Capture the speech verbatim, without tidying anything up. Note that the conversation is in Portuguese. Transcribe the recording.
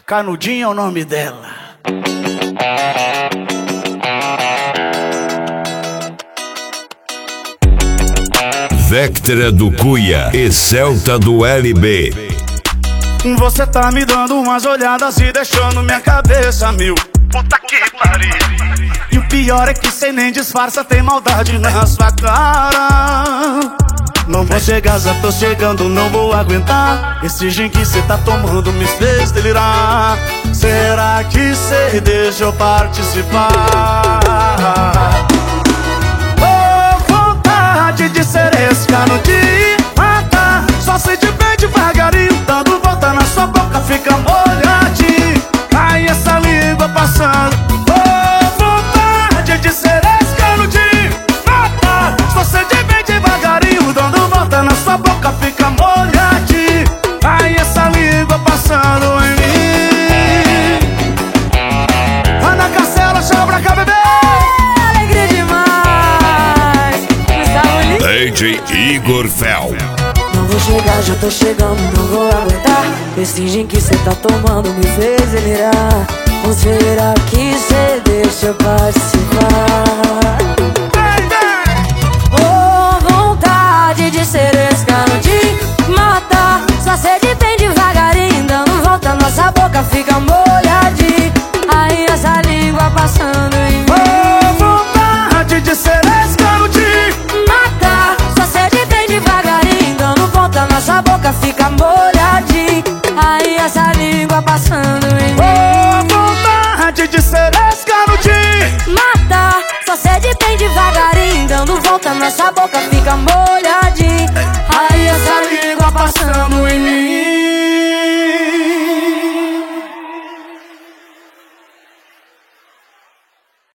Canudinho é o nome dela. Vectra do Cuia e Celta do L B. Você tá me dando umas olhadas e deixando minha cabeça mil. Puta que pariu. E o pior é que cê nem disfarça, tem maldade na sua cara. Não vou chegar, já tô chegando, não vou aguentar. Esse gin que cê tá tomando me fez delirar. Será que cê deixa eu participar? Oh, vontade de ser esse canudinho, matar. Só sei de bem devagarinho, dando volta na sua boca, fica molhadinho. Ai, essa língua passando. Oh, vontade de ser esse canudinho, matar. Só sei de bem devagarinho, dando volta na sua boca, fica molhadinho. Ai, essa língua passando em mim. Ana Castela, chama pra cá, bebê. Alegria demais. D J Igor Fel. Não vou chegar, já tô chegando, não vou aguentar. Esse gin que cê tá tomando me fez delirar. Ou será que cê deixa eu participar? Oh, vontade de ser esse canudinho, matar. Só sei de bem devagarinho, dando volta, nossa boca fica molhadinha. Aí essa língua passando em mim. Oh, vontade de ser esse canudinho, matar. Só sei de bem devagarinho, dando volta, nossa boca fica molhadinha. Aí essa língua passando em mim. oh, vontade de ser esse canudinho, Matar, só sei de bem devagarinho, dando volta, nossa boca fica molhadinha. Aí essa língua passando em